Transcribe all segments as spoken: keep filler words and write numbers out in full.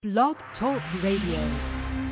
Blog Talk Radio.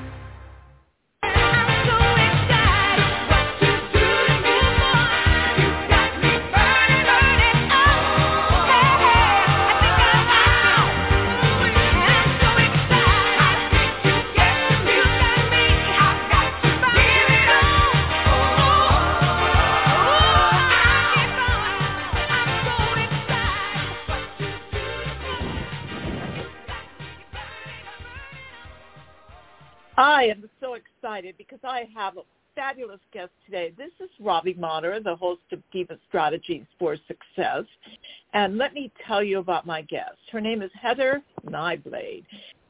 I am so excited because I have a fabulous guest today. This is Robbie Motter, the host of Diva Strategies for Success. And let me tell you about my guest. Her name is Heather Nyblade.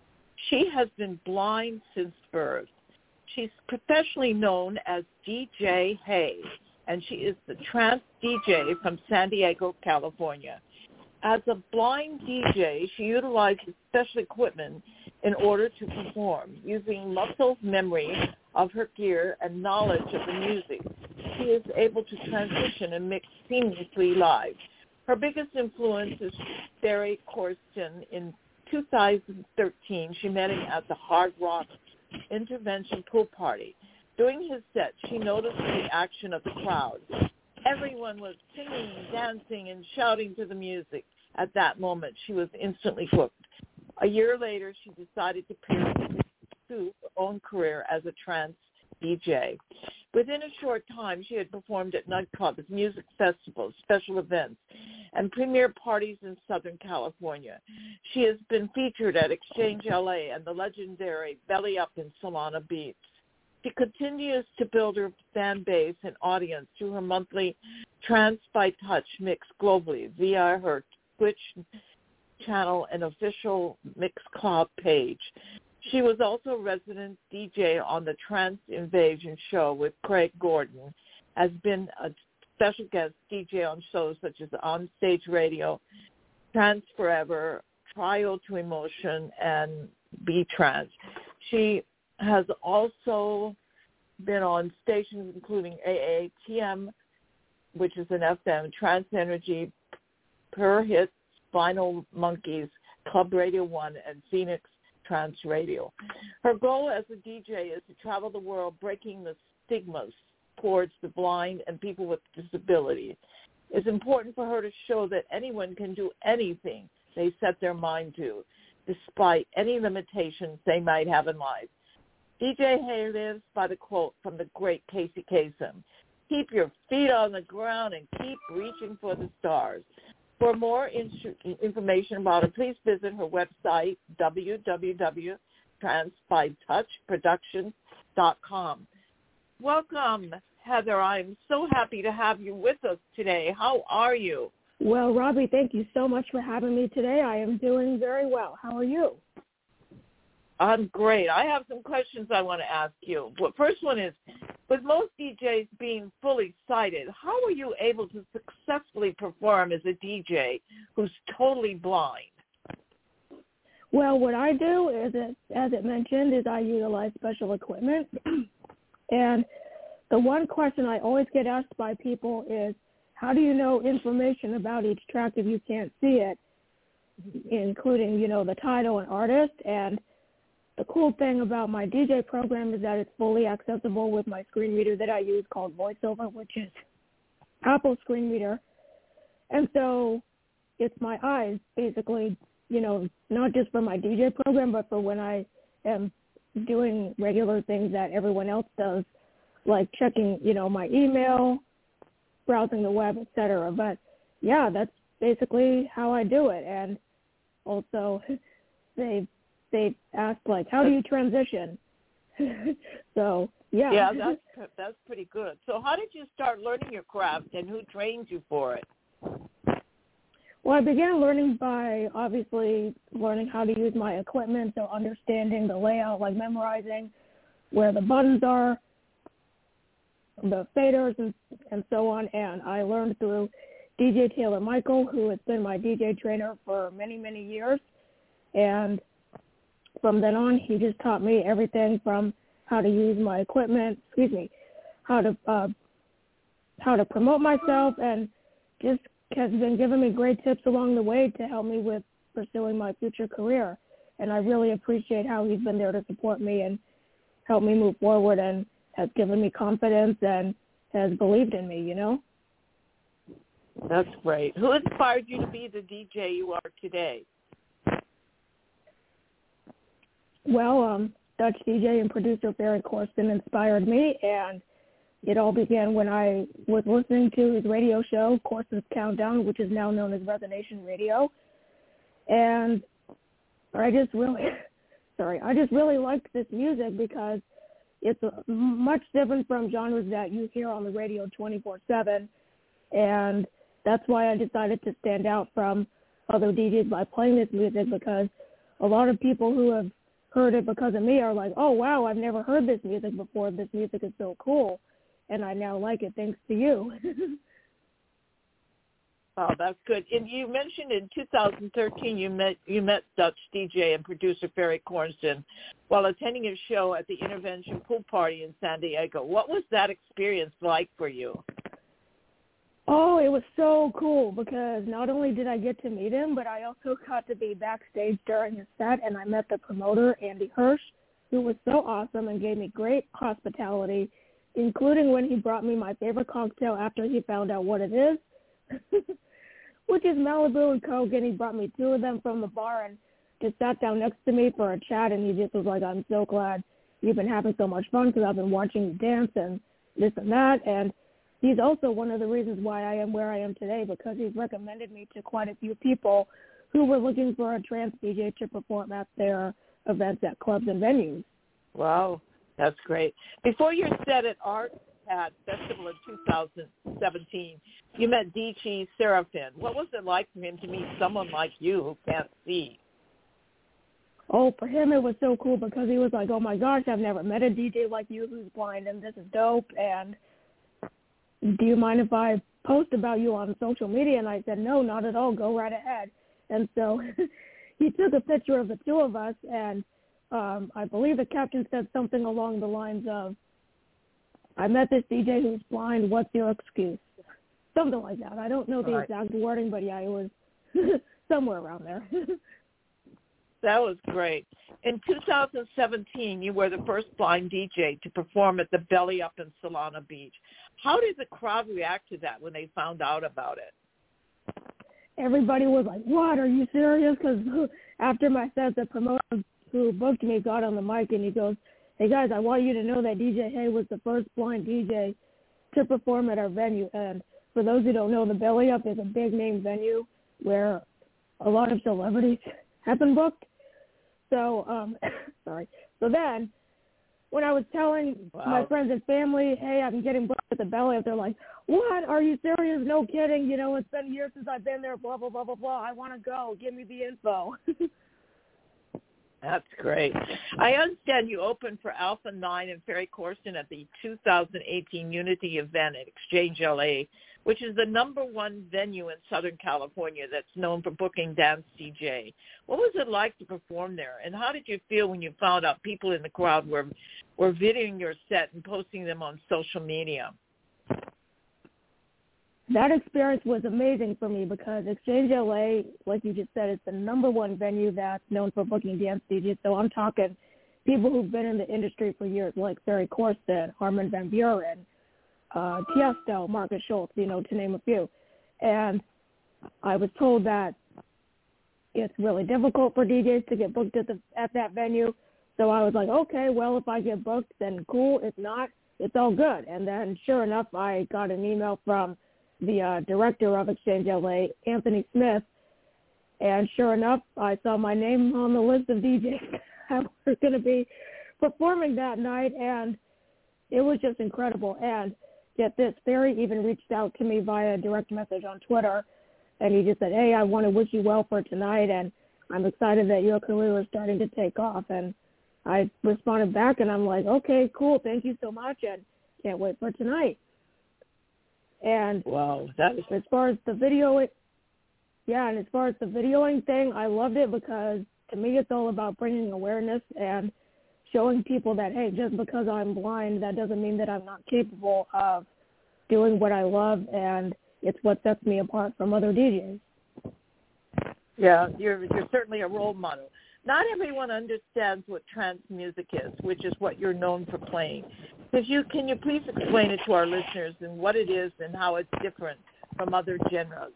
She has been blind since birth. She's professionally known as D J Hey, and she is the trance D J from San Diego, California. As a blind D J, she utilizes special equipment in order to perform, using muscle memory of her gear and knowledge of the music. She is able to transition and mix seamlessly live. Her biggest influence is Barry Corsten. In two thousand thirteen, she met him at the Hard Rock Intervention Pool Party. During his set, she noticed the reaction of the crowd. Everyone was singing, dancing, and shouting to the music. At that moment, she was instantly hooked. A year later, she decided to pursue her own career as a trance D J. Within a short time, she had performed at nightclubs, music festivals, special events, and premier parties in Southern California. She has been featured at Exchange L A and the legendary Belly Up in Solana Beach. She continues to build her fan base and audience through her monthly Trance by Touch mix globally via her Twitch channel and official Mixcloud page. She was also a resident D J on the Trance Invasion show with Craig Gordon, has been a special guest D J on shows such as On Stage Radio, Trance Forever, Trial to Emotion, and B-Trance. She has also been on stations including A A T M, which is an F M, Trance Energy, Per Hit, Vinyl Monkeys, Club Radio One, and Phoenix Trance Radio. Her goal as a D J is to travel the world breaking the stigmas towards the blind and people with disabilities. It's important for her to show that anyone can do anything they set their mind to, despite any limitations they might have in life. D J Hey lives by the quote from the great Casey Kasem: "Keep your feet on the ground and keep reaching for the stars." For more in- information about her, please visit her website, w w w dot trance by touch productions dot com. Welcome, Heather. I'm so happy to have you with us today. How are you? Well, Robbie, thank you so much for having me today. I am doing very well. How are you? I'm great. I have some questions I want to ask you. The first one is, with most D Js being fully sighted, how are you able to successfully perform as a D J who's totally blind? Well, what I do is, it, as it mentioned, is I utilize special equipment. And the one question I always get asked by people is, how do you know information about each track if you can't see it, including, you know, the title and artist? And the cool thing about my D J program is that it's fully accessible with my screen reader that I use called VoiceOver, which is Apple screen reader. And so it's my eyes, basically, you know, not just for my D J program, but for when I am doing regular things that everyone else does, like checking, you know, my email, browsing the web, et cetera. But, yeah, that's basically how I do it. And also they they asked, like, how do you transition? So, yeah. Yeah, that's, that's pretty good. So how did you start learning your craft, and who trained you for it? Well, I began learning by, obviously, learning how to use my equipment, so understanding the layout, like memorizing where the buttons are, the faders, and, and so on. And I learned through D J Taylor Michael, who has been my D J trainer for many, many years. And from then on, he just taught me everything from how to use my equipment, excuse me, how to uh, how to promote myself, and just has been giving me great tips along the way to help me with pursuing my future career. and I really appreciate how he's been there to support me and help me move forward and has given me confidence and has believed in me, you know? That's great. Who inspired you to be the D J you are today? Well, um, Dutch D J and producer Barry Corsten inspired me, and it all began when I was listening to his radio show, Corsten's Countdown, which is now known as Resonation Radio. And I just really, sorry, I just really liked this music because it's much different from genres that you hear on the radio twenty-four seven. And that's why I decided to stand out from other D Js by playing this music, because a lot of people who have heard it because of me are like, oh, wow, I've never heard this music before. This music is so cool. And I now like it thanks to you. Oh, that's good. And you mentioned in two thousand thirteen you met you met Dutch D J and producer Barry Corsten while attending a show at the Intervention Pool Party in San Diego. What was that experience like for you? Oh, it was so cool because not only did I get to meet him, but I also got to be backstage during his set, and I met the promoter, Andy Hirsch, who was so awesome and gave me great hospitality, including when he brought me my favorite cocktail after he found out what it is, which is Malibu and Coke, and he brought me two of them from the bar and just sat down next to me for a chat, and he just was like, I'm so glad you've been having so much fun because I've been watching you dance and this and that, and he's also one of the reasons why I am where I am today, because he's recommended me to quite a few people who were looking for a trance D J to perform at their events at clubs and venues. Wow, that's great. Before your set at Art Pad Festival in two thousand seventeen, you met D J Seraphin. What was it like for him to meet someone like you who can't see? Oh, for him it was so cool because he was like, oh my gosh, I've never met a D J like you who's blind, and this is dope, and do you mind if I post about you on social media? And I said, no, not at all. Go right ahead. And so he took a picture of the two of us, and um, I believe the caption said something along the lines of, I met this D J who's blind. What's your excuse? Something like that. I don't know the right. exact wording, but yeah, it was somewhere around there. That was great. In two thousand seventeen, you were the first blind D J to perform at the Belly Up in Solana Beach. How did the crowd react to that when they found out about it? Everybody was like, what, are you serious? Because after my set, the promoter who booked me got on the mic and he goes, hey, guys, I want you to know that D J Hay was the first blind D J to perform at our venue. And for those who don't know, the Belly Up is a big-name venue where a lot of celebrities have been booked. So, um, sorry. So then, when I was telling wow. my friends and family, hey, I'm getting booked at the Belly Up, they're like, what? Are you serious? No kidding. You know, it's been years since I've been there, blah, blah, blah, blah, blah. I want to go. Give me the info. That's great. I understand you opened for Alpha nine and Barry Corsten at the two thousand eighteen Unity event at Exchange L A, which is the number one venue in Southern California that's known for booking dance D J. What was it like to perform there, and how did you feel when you found out people in the crowd were were videoing your set and posting them on social media? That experience was amazing for me because Exchange L A, like you just said, is the number one venue that's known for booking dance D Js. So I'm talking people who've been in the industry for years, like Barry Corsten, Armin van Buren, uh, Tiesto, Marcus Schultz, you know, to name a few. And I was told that it's really difficult for D Js to get booked at the at that venue. So I was like, okay, well, if I get booked, then cool. If not, it's all good. And then sure enough, I got an email from the uh, director of Exchange L A, Anthony Smith, and sure enough, I saw my name on the list of D Js that were going to be performing that night, and it was just incredible. And get this, Barry even reached out to me via direct message on Twitter, and he just said, hey, I want to wish you well for tonight, and I'm excited that your career is starting to take off. And I responded back, and I'm like, okay, cool, thank you so much, and can't wait for tonight. And wow, that is... as far as the video, yeah, and as far as the videoing thing, I loved it because to me it's all about bringing awareness and showing people that, hey, just because I'm blind, that doesn't mean that I'm not capable of doing what I love, and it's what sets me apart from other D Js. Yeah, you're you're certainly a role model. not everyone understands what trance music is, which is what you're known for playing. Could you, can you please explain it to our listeners and what it is and how it's different from other genres?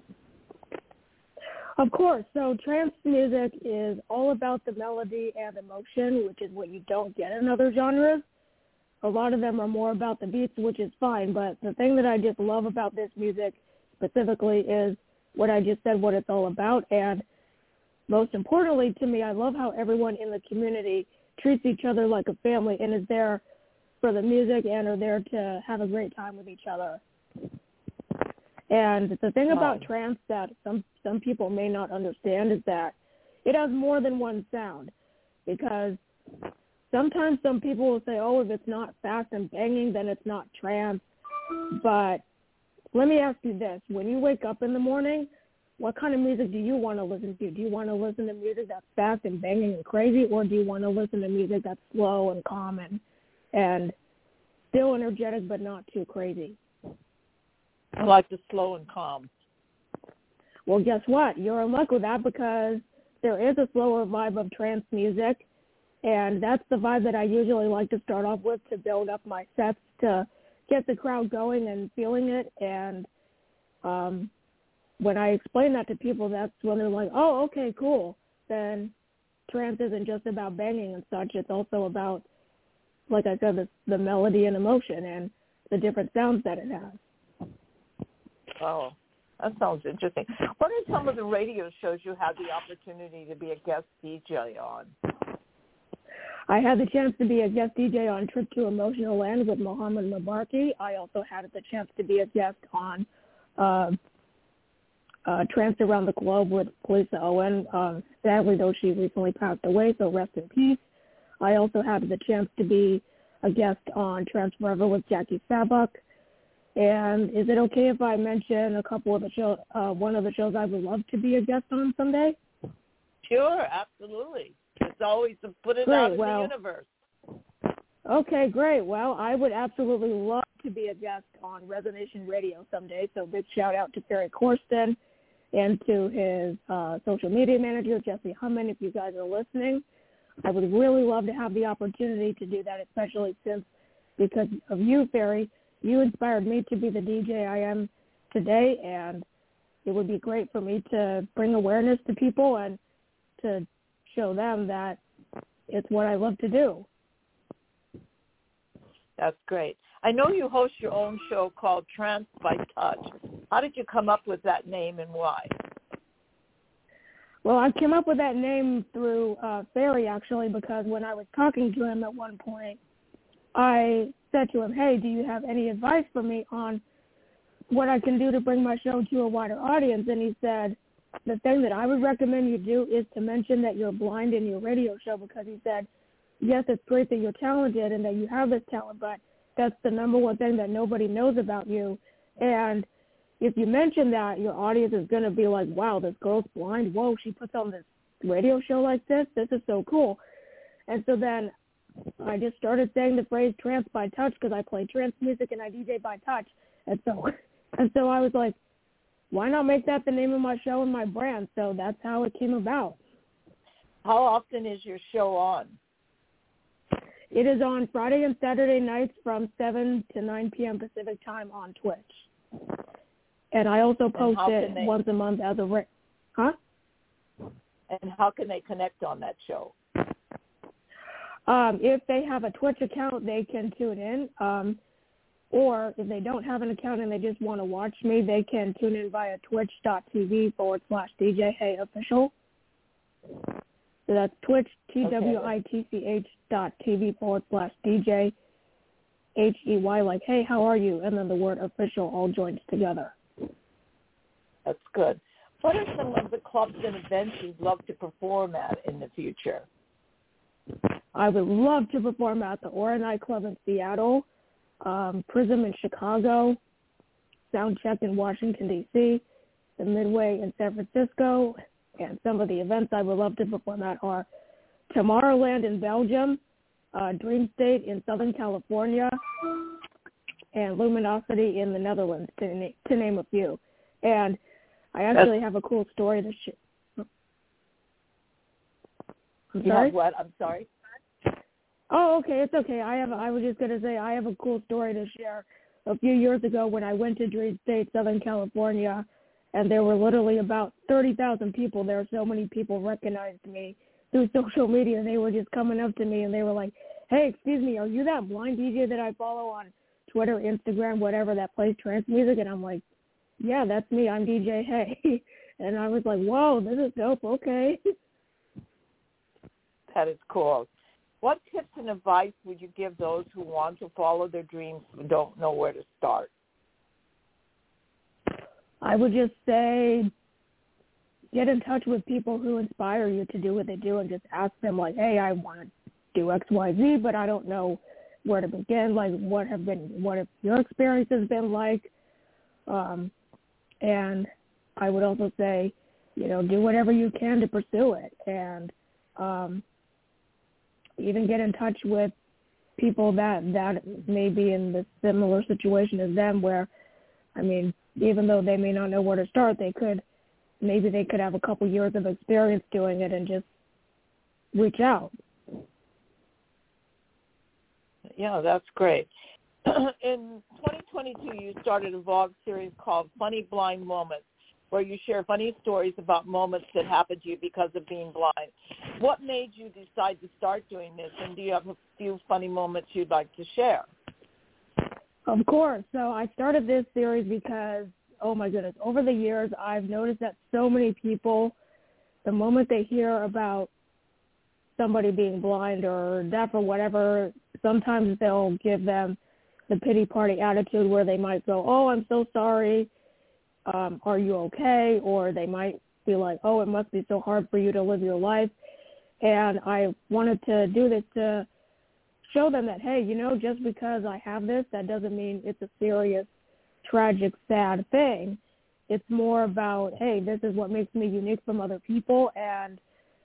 Of course. So trance music is all about the melody and emotion, which is what you don't get in other genres. A lot of them are more about the beats, which is fine. But the thing that I just love about this music specifically is what I just said, what it's all about. And most importantly to me, I love how everyone in the community treats each other like a family and is there for the music and are there to have a great time with each other. And the thing about oh. trance that some, some people may not understand is that it has more than one sound, because sometimes some people will say, oh, if it's not fast and banging, then it's not trance. But let me ask you this. When you wake up in the morning, what kind of music do you want to listen to? Do you want to listen to music that's fast and banging and crazy, or do you want to listen to music that's slow and calm and, and still energetic but not too crazy? I like the slow and calm. Well, guess what? You're in luck with that, because there is a slower vibe of trance music, and that's the vibe that I usually like to start off with to build up my sets, to get the crowd going and feeling it. And um, when I explain that to people, that's when they're like, oh, okay, cool. Then trance isn't just about banging and such. It's also about, like I said, the, the melody and emotion and the different sounds that it has. Oh, that sounds interesting. What are some of the radio shows you had the opportunity to be a guest D J on? I had the chance to be a guest D J on Trip to Emotional Land with Mohammed Mabarki. I also had the chance to be a guest on uh, uh, Trance Around the Globe with Lisa Owen. Uh, sadly, though, she recently passed away, so rest in peace. I also had the chance to be a guest on Trance Forever with Jackie Sabak. And is it okay if I mention a couple of the shows, uh, one of the shows I would love to be a guest on someday? Sure, absolutely. It's always to put it great, out in well, the universe. Okay, great. Well, I would absolutely love to be a guest on Resonation Radio someday. So big shout out to Barry Corsten and to his uh, social media manager, Jesse Humman, if you guys are listening. I would really love to have the opportunity to do that, especially since because of you, Barry, you inspired me to be the D J I am today, and it would be great for me to bring awareness to people and to show them that it's what I love to do. That's great. I know you host your own show called Trance by Touch. How did you come up with that name and why? Well, I came up with that name through uh, Barry, actually, because when I was talking to him at one point, I said to him, hey, do you have any advice for me on what I can do to bring my show to a wider audience? And he said, the thing that I would recommend you do is to mention that you're blind in your radio show, because he said, yes, it's great that you're talented and that you have this talent, but that's the number one thing that nobody knows about you. And if you mention that, your audience is going to be like, wow, this girl's blind. Whoa, she puts on this radio show like this. This is so cool. And so then I just started saying the phrase trance by touch, because I play trance music and I D J by touch. And so, and so I was like, why not make that the name of my show and my brand? So that's how it came about. How often is your show on? It is on Friday and Saturday nights from seven to nine p.m. Pacific time on Twitch. And I also post it they, once a month as a re- huh? And how can they connect on that show? Um, if they have a Twitch account, they can tune in. Um, or if they don't have an account and they just want to watch me, they can tune in via twitch.tv forward slash DJ Hey Official. So that's Twitch, T-W-I-T-C-H dot TV forward slash DJ H-E-Y, like, hey, how are you? And then the word official all joined together. That's good. What are some of the clubs and events you'd love to perform at in the future? I would love to perform at the Aura Night Club in Seattle, um, Prism in Chicago, Soundcheck in Washington, D C, the Midway in San Francisco, and some of the events I would love to perform at are Tomorrowland in Belgium, uh, Dream State in Southern California, and Luminosity in the Netherlands, to, na- to name a few. And I actually have a cool story to share. I'm you sorry? have what? I'm sorry. Oh, okay, it's okay. I have. I was just gonna say I have a cool story to share. A few years ago, when I went to Dream State, Southern California, and there were literally about thirty thousand people there. So many people recognized me through social media. They were just coming up to me and they were like, "Hey, excuse me, are you that blind D J that I follow on Twitter, Instagram, whatever, that plays trance music?" And I'm like, "Yeah, that's me. I'm D J Hey." And I was like, "Whoa, this is dope. Okay." That is cool. What tips and advice would you give those who want to follow their dreams but don't know where to start? I would just say get in touch with people who inspire you to do what they do and just ask them, like, hey, I want to do X, Y, Z, but I don't know where to begin. Like, what have been, what have your experiences been like? Um, and I would also say, you know, do whatever you can to pursue it. And um, even get in touch with people that, that may be in the similar situation as them where, I mean, even though they may not know where to start, they could, maybe they could have a couple years of experience doing it and just reach out. Yeah, that's great. In twenty twenty-two, you started a vlog series called Funny Blind Moments, where you share funny stories about moments that happened to you because of being blind. What made you decide to start doing this, and do you have a few funny moments you'd like to share? Of course. So I started this series because, oh my goodness, over the years I've noticed that so many people, the moment they hear about somebody being blind or deaf or whatever, sometimes they'll give them the pity party attitude where they might go, oh, I'm so sorry. Um, are you okay? Or they might be like, oh, it must be so hard for you to live your life. And I wanted to do this to show them that, hey, you know, just because I have this, that doesn't mean it's a serious, tragic, sad thing. It's more about, hey, this is what makes me unique from other people, and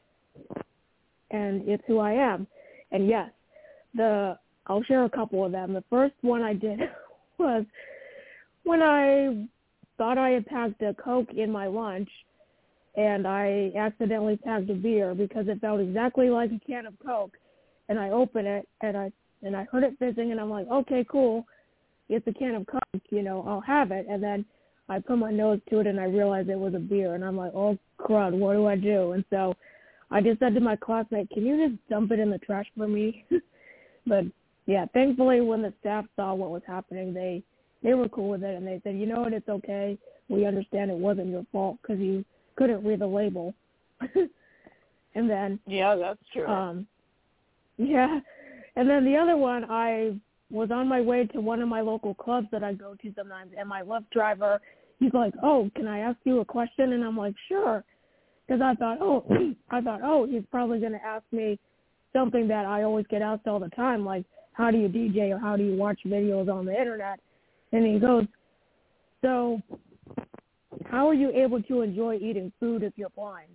and it's who I am. And yes, the I'll share a couple of them. The first one I did was when I thought I had packed a Coke in my lunch, and I accidentally packed a beer because it felt exactly like a can of Coke. And I opened it, and I and I heard it fizzing, and I'm like, okay, cool. It's a can of Coke, you know, I'll have it. And then I put my nose to it, and I realized it was a beer. And I'm like, oh, crud, what do I do? And so I just said to my classmate, can you just dump it in the trash for me? But, yeah, thankfully when the staff saw what was happening, they, they were cool with it. And they said, you know what, it's okay. We understand it wasn't your fault because you couldn't read the label. And then... Yeah, that's true. Um, yeah. And then the other one, I was on my way to one of my local clubs that I go to sometimes, and my Lyft driver, he's like, oh, can I ask you a question? And I'm like, sure. Because I thought, oh, I thought, oh, he's probably going to ask me something that I always get asked all the time, like, how do you D J or how do you watch videos on the internet? And he goes, so how are you able to enjoy eating food if you're blind?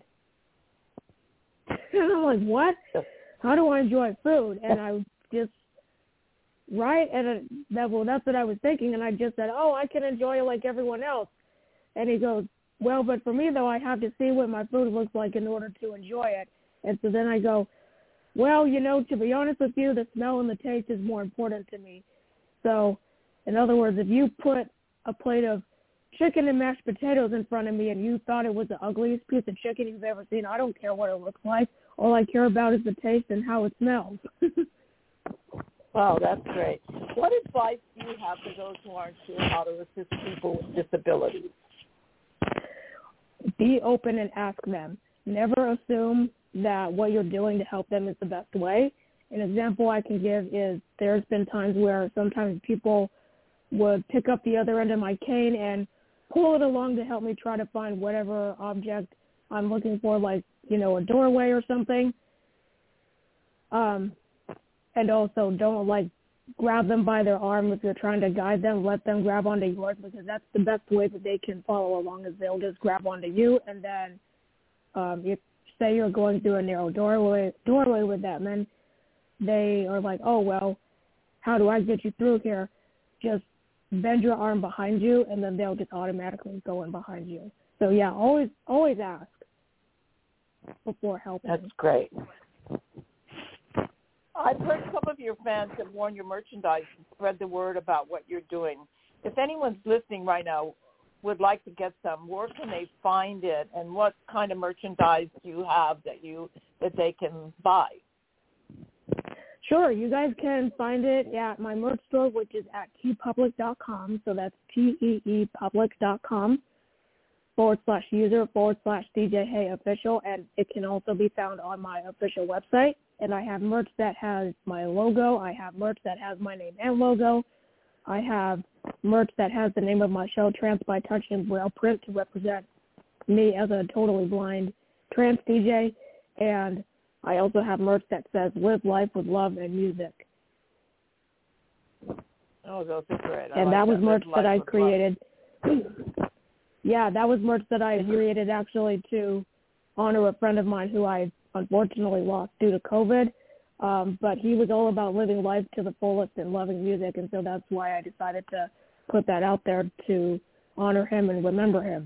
And I'm like, what? How do I enjoy food? And I just, right? And it, that, well, that's what I was thinking. And I just said, oh, I can enjoy it like everyone else. And he goes, well, but for me, though, I have to see what my food looks like in order to enjoy it. And so then I go, well, you know, to be honest with you, the smell and the taste is more important to me. So, in other words, if you put a plate of chicken and mashed potatoes in front of me and you thought it was the ugliest piece of chicken you've ever seen, I don't care what it looks like. All I care about is the taste and how it smells. Wow, that's great. What advice do you have for those who aren't sure how to assist people with disabilities? Be open and ask them. Never assume that what you're doing to help them is the best way. An example I can give is there's been times where sometimes people would pick up the other end of my cane and pull it along to help me try to find whatever object I'm looking for, like, you know, a doorway or something. Um, and also don't, like, grab them by their arm if you're trying to guide them. Let them grab onto yours, because that's the best way that they can follow along, is they'll just grab onto you. And then um, if, say you're going through a narrow doorway, doorway with them, and they are like, oh, well, how do I get you through here? Just bend your arm behind you, and then they'll just automatically go in behind you. So, yeah, always always ask before helping. That's great. I've heard some of your fans have worn your merchandise and spread the word about what you're doing. If anyone's listening right now would like to get some, where can they find it, and what kind of merchandise do you have that you that they can buy? Sure, you guys can find it at my merch store, which is at teepublic dot com. So that's T E E public dot com forward slash user forward slash D J Hay official, and it can also be found on my official website. And I have merch that has my logo. I have merch that has my name and logo. I have merch that has the name of my show, Trance by Touch, in braille print to represent me as a totally blind trance D J. And I also have merch that says "Live Life with Love and Music." Oh, those are great. I and like that was that. merch Live that I with created. Yeah, that was merch that I created actually to honor a friend of mine who I unfortunately lost due to COVID. Um, but he was all about living life to the fullest and loving music, and so that's why I decided to put that out there to honor him and remember him.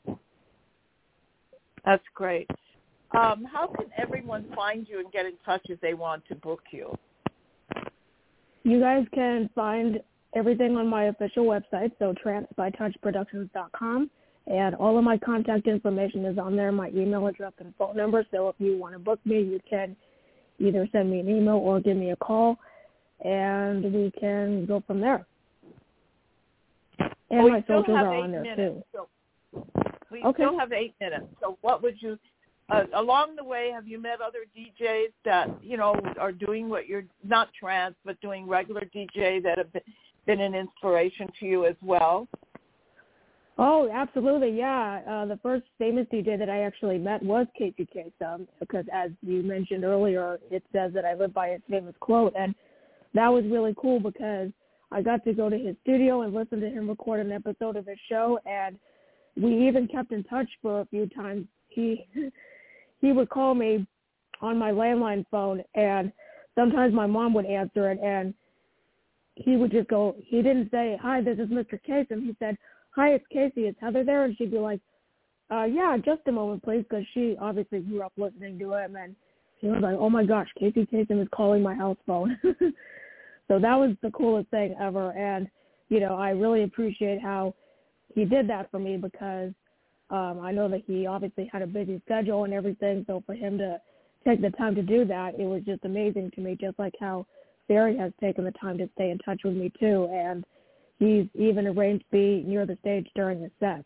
That's great. Um, how can everyone find you and get in touch if they want to book you? You guys can find everything on my official website, so trance by touch productions dot com, and all of my contact information is on there, my email address and phone number. So if you want to book me, you can either send me an email or give me a call, and we can go from there. And well, my socials are on there, minutes, too. So we okay. still have eight minutes. So what would you, uh, along the way, have you met other D Js that, you know, are doing what you're, not trance, but doing regular D J that have been an inspiration to you as well? Oh, absolutely, yeah. Uh, the first famous D J that I actually met was Casey Kasem, because as you mentioned earlier, it says that I live by his famous quote, and that was really cool because I got to go to his studio and listen to him record an episode of his show, and we even kept in touch for a few times. He he would call me on my landline phone, and sometimes my mom would answer it, and he would just go, he didn't say, "Hi, this is Mister Kasem." He said, "Hi, it's Casey. Is Heather there?" And she'd be like, uh, yeah, just a moment, please, because she obviously grew up listening to him. And she was like, oh, my gosh, Casey Kasem is calling my house phone. So that was the coolest thing ever. And, you know, I really appreciate how he did that for me because um, I know that he obviously had a busy schedule and everything. So for him to take the time to do that, it was just amazing to me, just like how Barry has taken the time to stay in touch with me, too. And he's even arranged to be near the stage during the set.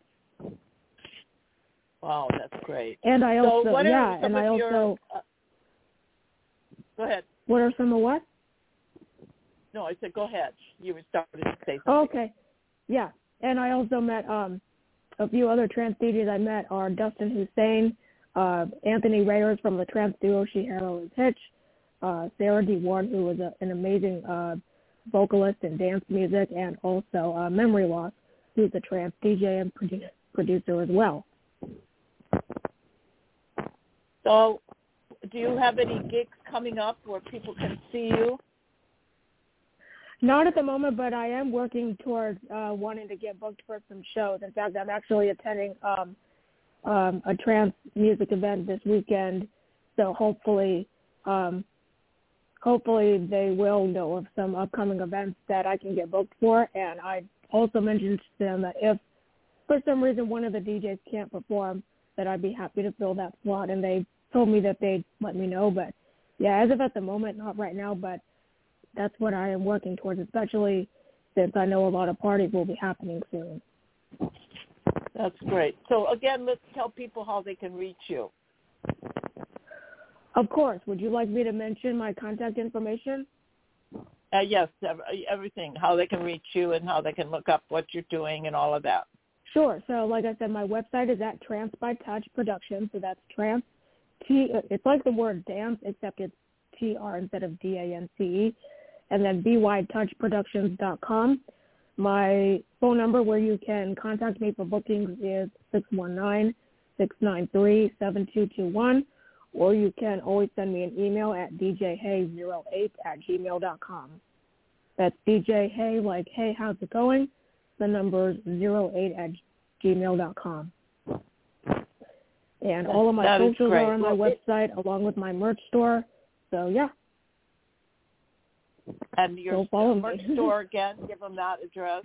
Wow, that's great. And I so also, what are yeah, some and of I your, also. Uh, go ahead. What are some of what? No, I said go ahead. You were starting to say something. Oh, okay, yeah, and I also met um, a few other trance D Js I met are Dustin Hussein, uh, Anthony Reyes from the trance duo Shihiro and Hitch, uh, Sarah D. Ward, who was a, an amazing uh, vocalist in dance music, and also uh, Memory Loss, who's a trance D J and produ- producer as well. So do you have any gigs coming up where people can see you? Not at the moment, but I am working towards uh, wanting to get booked for some shows. In fact, I'm actually attending um, um, a trance music event this weekend, so hopefully um, hopefully they will know of some upcoming events that I can get booked for. And I also mentioned to them that if for some reason one of the D Js can't perform, that I'd be happy to fill that slot. And they told me that they'd let me know. But, yeah, as of at the moment, not right now, but that's what I am working towards, especially since I know a lot of parties will be happening soon. That's great. So, again, let's tell people how they can reach you. Of course. Would you like me to mention my contact information? Uh, yes, everything, how they can reach you and how they can look up what you're doing and all of that. Sure. So, like I said, my website is at Trance by Touch Productions. So that's Trance. T. It's like the word dance, except it's T R instead of D A N C E. And then b y touch productions dot com. My phone number where you can contact me for bookings is six one nine, six nine three, seven two two one. Or you can always send me an email at d j hay zero eight at gmail dot com. That's D J Hay, like, hey, how's it going? The number is zero eight at gmail dot com. And all of my that socials are on my well, website, it, along with my merch store. So, yeah. And your so merch store again, give them that address.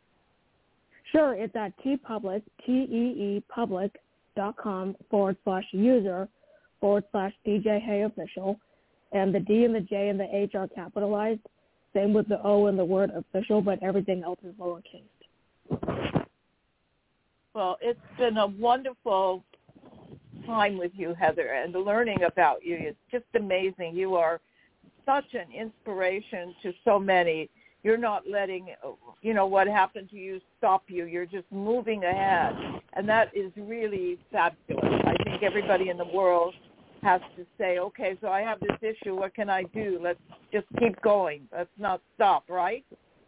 Sure, it's at tpublic, T-E-E public dot com forward slash user forward slash D J Hay official. And the D and the J and the H are capitalized. Same with the O and the word official, but everything else is lowercase. Well, it's been a wonderful time with you, Heather, and learning about you. It's just amazing. You are such an inspiration to so many. You're not letting, you know, what happened to you stop you. You're just moving ahead, and that is really fabulous. I think everybody in the world has to say, okay, so I have this issue. What can I do? Let's just keep going. Let's not stop, right?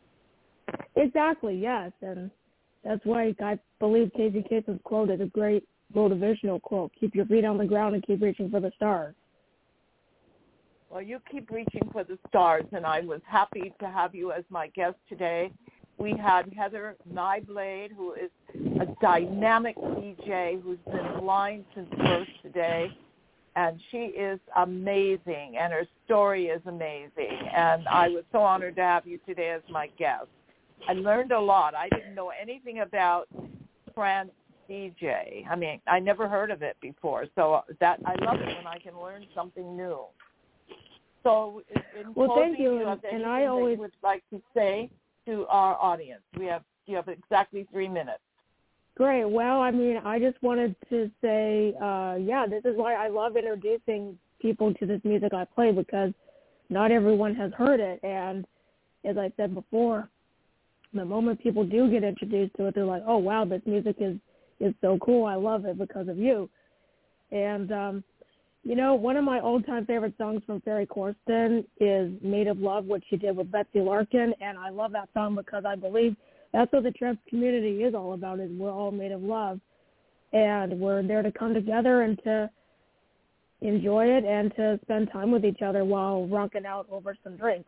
Exactly, yes, and that's why I believe Casey Kasem's quote is a great motivational quote. Keep your feet on the ground and keep reaching for the stars. Well, you keep reaching for the stars, and I was happy to have you as my guest today. We had Heather Nyblade, who is a dynamic D J who's been blind since birth today, and she is amazing, and her story is amazing, and I was so honored to have you today as my guest. I learned a lot. I didn't know anything about trance D J. I mean, I never heard of it before, so that I love it when I can learn something new. So in well, closing, thank you, do you have and anything I always that you would like to say to our audience? We have you have exactly three minutes. Great. Well, I mean, I just wanted to say, uh, yeah, this is why I love introducing people to this music I play, because not everyone has heard it. And as I said before, the moment people do get introduced to it, they're like, oh, wow, this music is, is so cool. I love it because of you. And, um, you know, one of my old-time favorite songs from Ferry Corsten is Made of Love, which she did with Betsy Larkin. And I love that song because I believe that's what the trans community is all about, is we're all made of love. And we're there to come together and to enjoy it and to spend time with each other while rocking out over some drinks.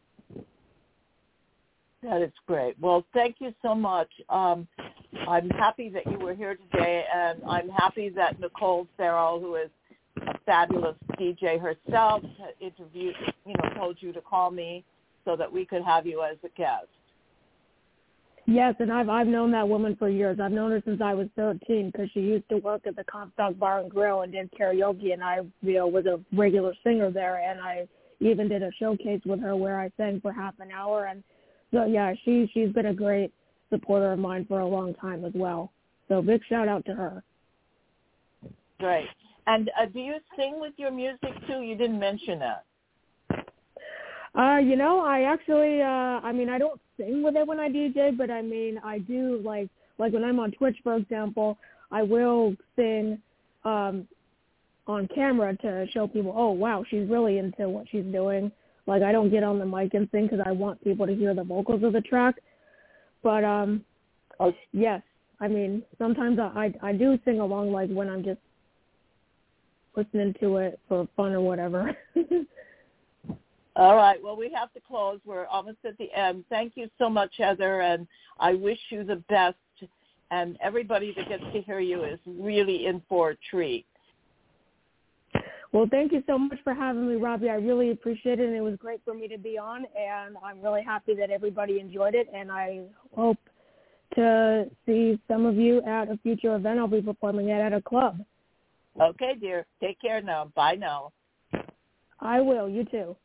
That is great. Well, thank you so much. Um, I'm happy that you were here today, and I'm happy that Nicole Farrell, who is a fabulous D J herself, interviewed, you know, told you to call me so that we could have you as a guest. Yes, and I've I've known that woman for years. I've known her since I was thirteen because she used to work at the Comstock Bar and Grill and did karaoke, and I, you know, was a regular singer there, and I even did a showcase with her where I sang for half an hour. And so, yeah, she, she's been a great supporter of mine for a long time as well. So big shout out to her. Great. And uh, do you sing with your music, too? You didn't mention that. Uh, you know, I actually, uh, I mean, I don't sing with it when I D J, but I mean, I do, like, like when I'm on Twitch, for example, I will sing um, on camera to show people, oh, wow, she's really into what she's doing. Like, I don't get on the mic and sing because I want people to hear the vocals of the track. But, um, oh. yes, I mean, sometimes I, I, I do sing along, like, when I'm just listening to it for fun or whatever. All right. Well, we have to close. We're almost at the end. Thank you so much, Heather, and I wish you the best. And everybody that gets to hear you is really in for a treat. Well, thank you so much for having me, Robbie. I really appreciate it, and it was great for me to be on, and I'm really happy that everybody enjoyed it, and I hope to see some of you at a future event I'll be performing at at a club. Okay, dear. Take care now. Bye now. I will. You too.